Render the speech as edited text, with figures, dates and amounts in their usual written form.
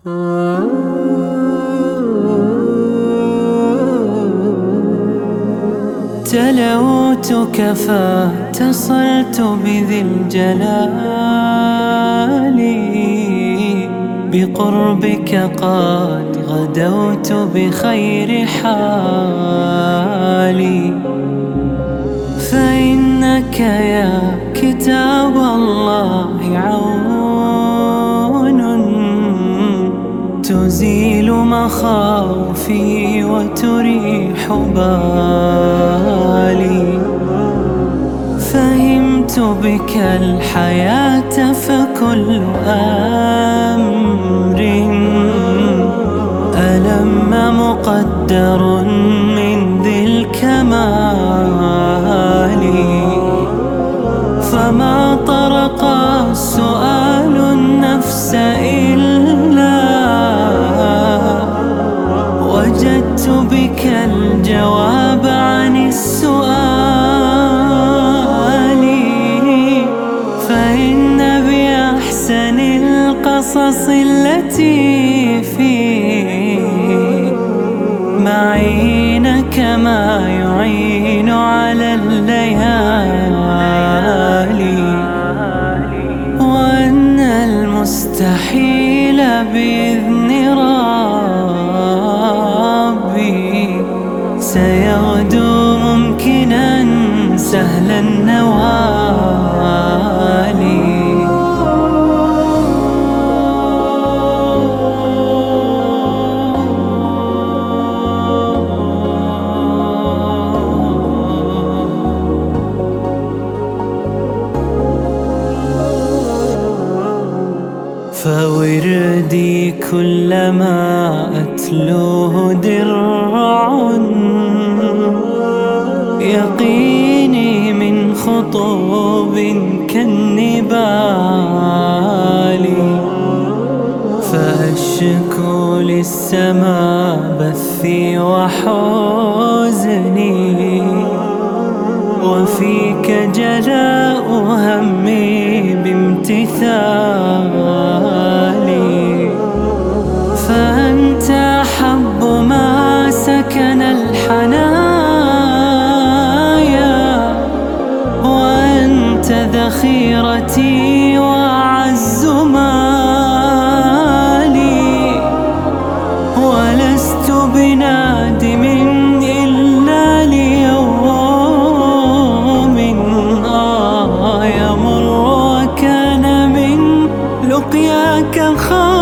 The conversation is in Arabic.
تلوتك فاتصلت بذي الجلال، بقربك قد غدوت بخير حالي. فإنك يا كتاب الله عون، تزيل مخاوفي وتريح بالي. فهمت بك الحياة فكل أمر ألم مقدر من ذي الكمال. فما طرق السؤال النفس إلا وجدت بك الجواب عن السؤال. فإن بأحسن القصص التي في معينك ما يعين على الليالي، وأن المستحيل بإذن ربي سيغدو ممكنا سهل النوال. فوردي كلما أتلوه درع، يقيني من خطوب كالنبال. فأشكو للسماء بثي وحزني، وفيك جلاء همي بامتثالي. فأنت أحب ما سكن الحنايا، وأنت ذخيرتي وأعز مالي. ولست بنادم إلا ليوم يمر وكان من لقياك خالي.